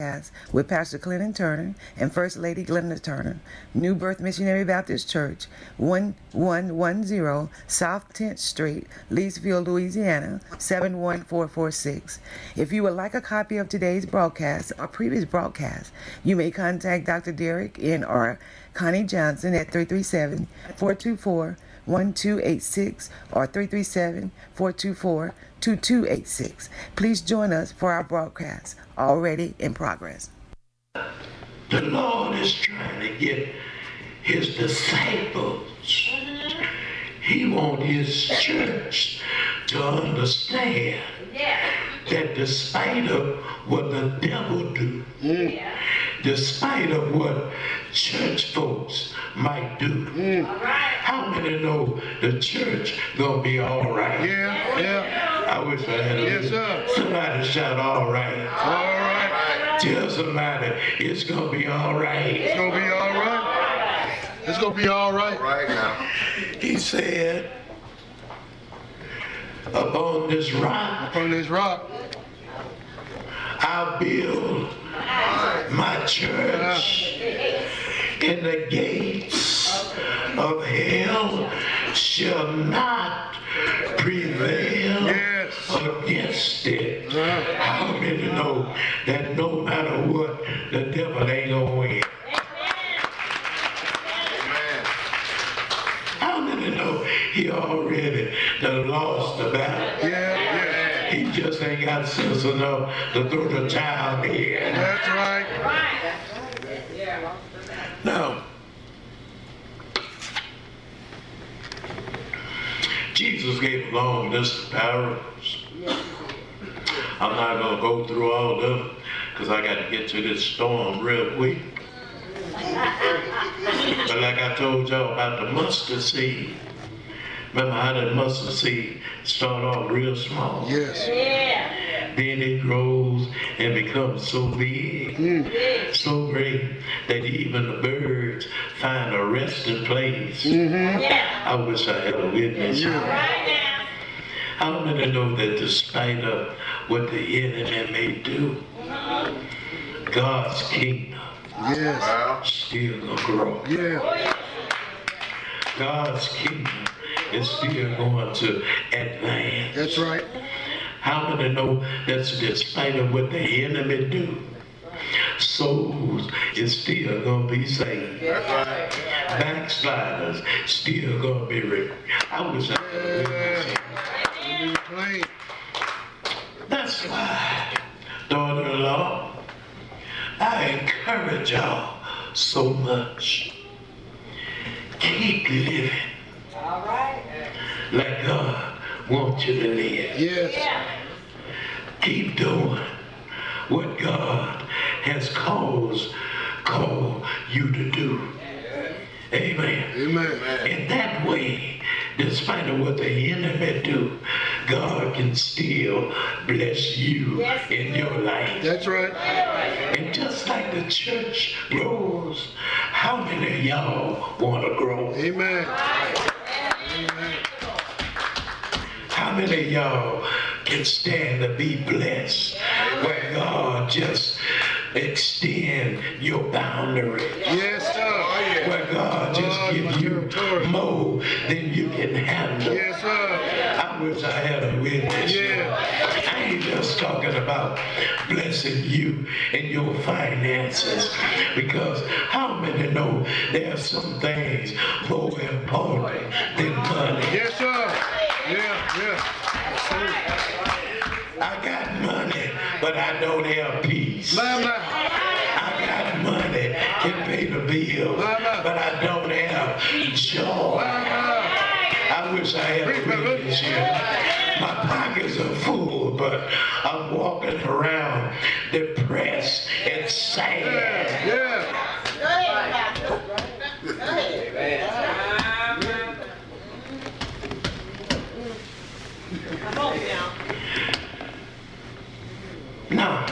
with Pastor Clinton Turner and First Lady Glenda Turner, New Birth Missionary Baptist Church, 1110 South 10th Street, Leesville, Louisiana, 71446. If you would like a copy of today's broadcast or previous broadcast, you may contact Dr. Derek N. or Connie Johnson at 337-424-1286 or 337-424-2286. Please join us for our broadcast already in progress. The Lord is trying to get his disciples. He wants his church to understand that despite of what the devil do, despite of what church folks might do, how many know the church gonna be all right? I wish I had somebody shout all right. All right. Tell somebody it's gonna be all right. It's gonna be all right. It's gonna be all right. Right now. He said, upon this rock, I'll build my church, and the gates of hell shall not prevail against it. How many know that no matter what, the devil ain't gonna win? How many know he already done lost the battle? He just ain't got sense enough to throw the child in. That's right. Now, Jesus gave a long list of parables. I'm not going to go through all of them because I got to get to this storm real quick. But like I told y'all about the mustard seed, remember how that mustard seed start off real small? Yes. Then it grows and becomes so big, so great, that even the birds find a resting place. I wish I had a witness. How many know that despite of what the enemy may do, God's kingdom still gonna grow? God's kingdom is still going to advance. That's right. How many know that's despite of what the enemy do, souls is still gonna be saved. Backsliders still gonna be ready. I wish I could That's why, daughter-in-law, I encourage y'all so much. Keep living. All right. Like God wants you to live. Yes. Keep doing what God has called you to do. Amen. In that way, despite of what the enemy do, God can still bless you in your life. That's right. And just like the church grows, how many of y'all want to grow? Amen. How many of y'all can stand to be blessed where God just extend your boundary? Yes, sir. Where God just give you more than you can handle. Yes, sir. I wish I had a witness. I ain't just talking about blessing you and your finances, because how many know there are some things more important than money? Yes, sir. I got money, but I don't have peace. I got money, can pay the bills, but I don't have joy. I wish I had a witness here. My pockets are full, but I'm walking around depressed and sad. Now,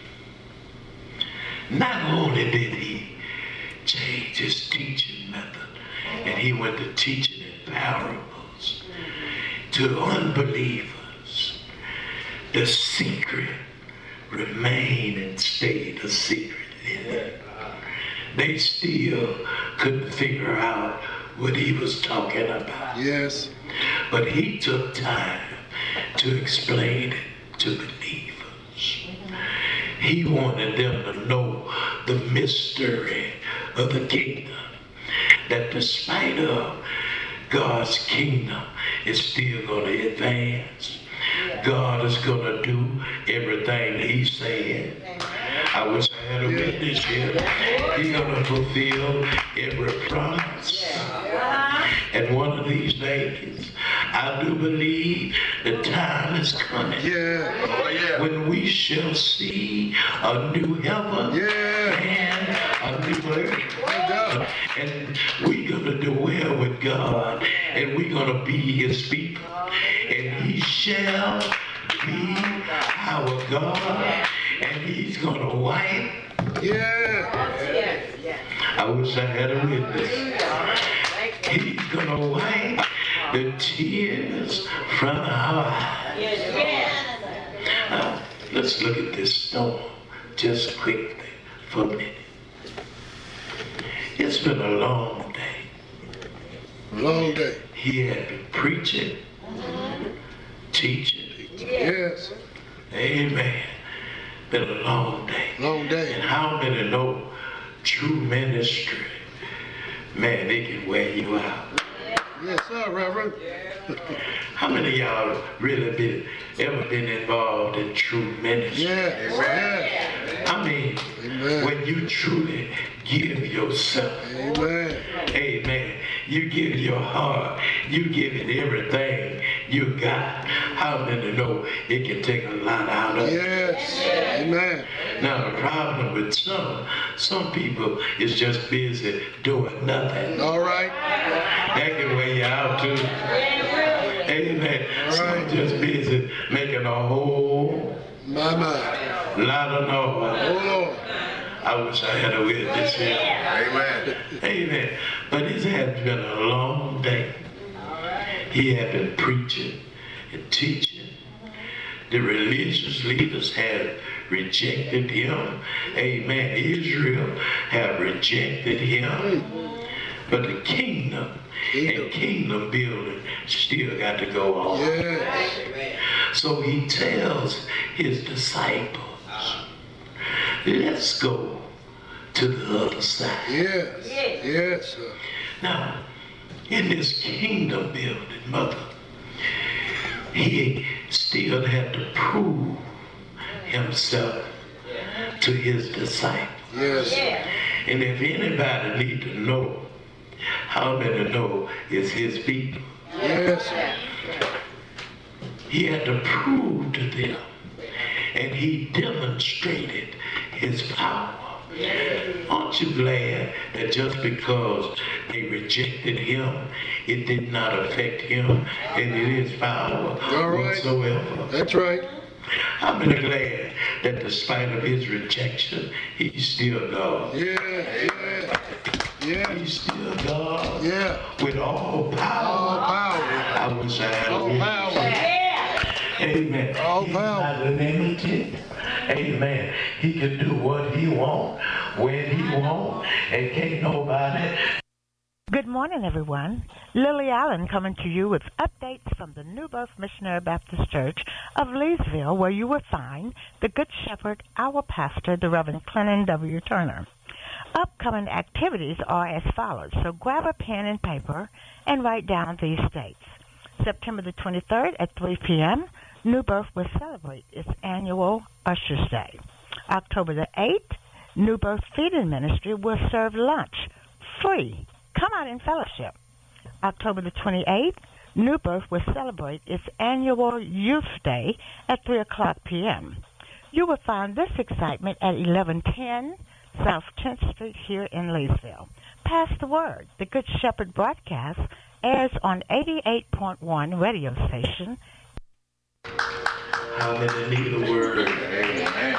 not only did he change his teaching method, and he went to teaching in parables to unbelievers, the secret remained and stayed a secret in it. They still couldn't figure out what he was talking about. Yes. But he took time to explain it to believers. He wanted them to know the mystery of the kingdom. That despite of God's kingdom is still going to advance. God is going to do everything he said. I wish I had a witness here. He's going to fulfill every promise. And one of these days, I do believe the time is coming. When we shall see a new heaven and a new earth. And we're going to dwell with God. And we're going to be his people. And he shall be our God. And he's going to wipe. I wish I had a witness. He's going to wipe the tears from our eyes. Now, let's look at this storm just quickly for a minute. It's been a long day. Long day. He had been preaching, teaching. Yes. Amen. Been a long day. Long day. And how many know true ministry? Man, they can wear you out. Yes, sir, Reverend. How many of y'all really ever been involved in true ministry? Yes. I mean, when you truly give yourself. Amen. You give your heart. You give it everything you got. How many know it can take a lot out of you? Yes. Amen. Now the problem with some people is just busy doing nothing. All right. That can wear you out too. Amen. Some just busy making a whole lot of noise. Oh Lord. I wish I had a witness here. Amen. Amen. But it has been a long day. He had been preaching and teaching. The religious leaders had rejected him. Amen. Israel had rejected him. But the kingdom and kingdom building still got to go on. Yes. So he tells his disciples, let's go to the other side. Yes. Yes, sir. Now, in this kingdom building, mother, he still had to prove himself to his disciples. Yes. And if anybody need to know, how many know is his people? Yes. He had to prove to them, and he demonstrated his power. Aren't you glad that just because they rejected him, it did not affect him and it is power whatsoever? That's right. I'm glad that despite of his rejection, he's still God. Yeah. He's still God. Yeah. With all power. All power. I wish I had all power. Amen. All He's power. not limited. Amen. He can do what he wants, when he wants, and can't nobody. Good morning, everyone. Lily Allen coming to you with updates from the New Birth Missionary Baptist Church of Leesville, where you will find the Good Shepherd, our pastor, the Reverend Clennon W. Turner. Upcoming activities are as follows, so grab a pen and paper and write down these dates. September the 23rd at 3 p.m., New Birth will celebrate its annual Usher's Day. October the 8th, New Birth Feeding Ministry will serve lunch free. Come out in fellowship. October the 28th, New Birth will celebrate its annual Youth Day at 3 o'clock p.m. You will find this excitement at 1110 South 10th Street here in Leesville. Pass the word. The Good Shepherd broadcast airs on 88.1 radio station. How many need a word? Amen.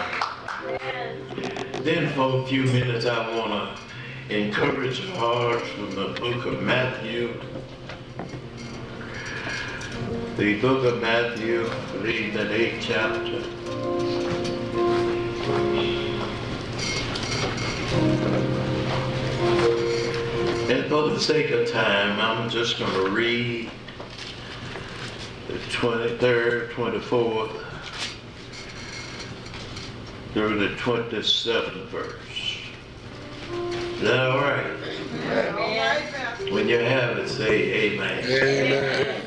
Then for a few minutes I want to encourage your hearts from the book of Matthew. The book of Matthew, reading that 8th chapter. And for the sake of time, I'm just going to read the 23rd, 24th through the 27th verse. Is that all right? Amen. When you have it, say amen. Amen.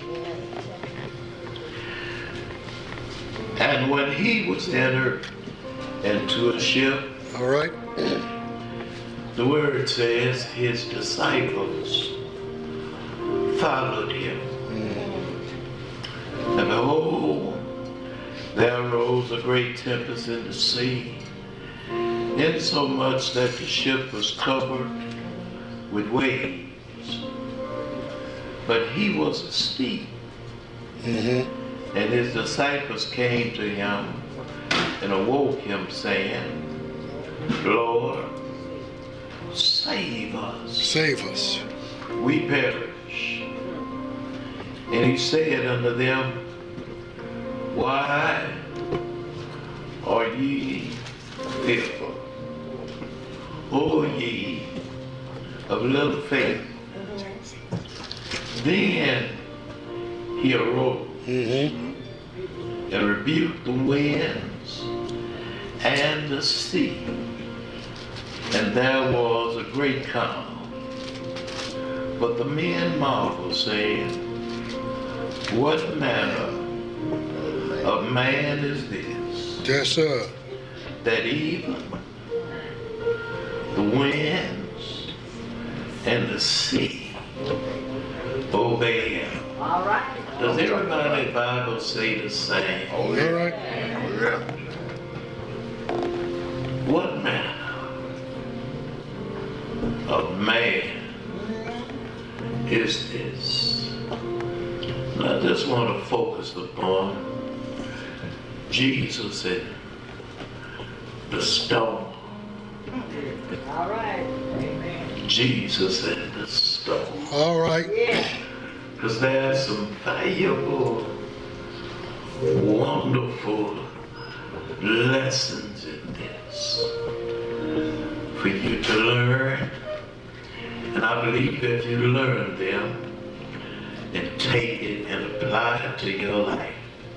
And when he was entered into a ship, All right. the word says his disciples followed him. And behold, there arose a great tempest in the sea, insomuch that the ship was covered with waves. But he was asleep. And his disciples came to him and awoke him, saying, Lord, save us. Save us. We perish. And he said unto them, Why are ye fearful, O ye of little faith? Then he arose and rebuked the winds and the sea, and there was a great calm. But the men marveled, saying, What manner of man is this, Yes, sir. that even the winds and the sea obey him? All right. Does everybody's Bible say the same? All right. What manner of man is this? And I just want to focus upon Jesus and the storm. All right. Amen. Jesus and the storm. All right. Yeah. Because there's some valuable, wonderful lessons in this for you to learn. And I believe if you learn them and take it and apply it to your life,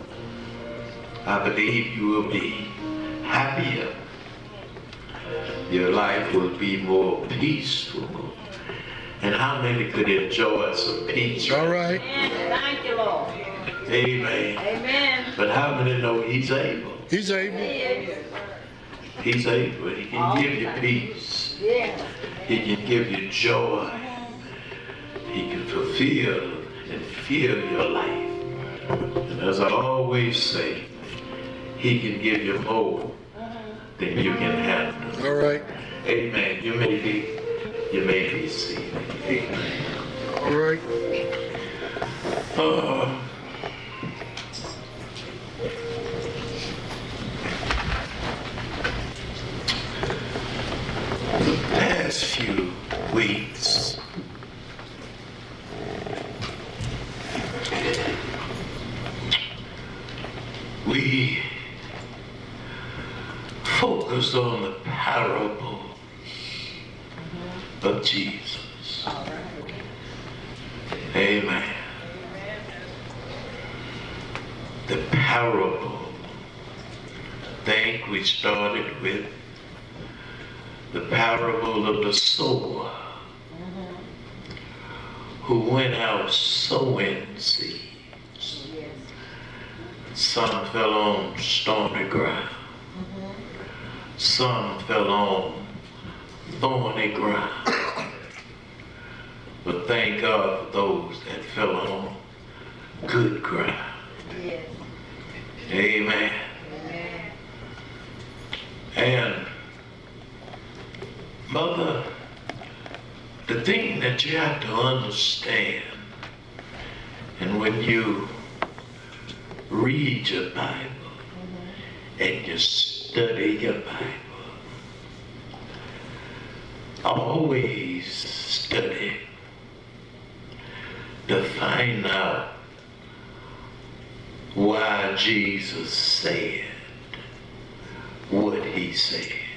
I believe you will be happier. Your life will be more peaceful. And how many could enjoy some peace? All right. Thank you, Lord. Amen. Amen. But how many know he's able? He's able. He's able. He can give you peace. Yeah. He can give you joy. He can fulfill and fill your life. And as I always say, he can give you more than you can handle. All right. Amen. You may be seated. Amen. All right. The past few weeks, we focused on the parable of Jesus. Amen. The parable. I think we started with the parable of the sower who went out sowing seeds. Some fell on stormy ground. Some fell on thorny ground. But thank God for those that fell on good ground. Yes. Amen. Amen. And Mother, the thing that you have to understand, and when you read your Bible and you study your Bible, always study to find out why Jesus said what he said.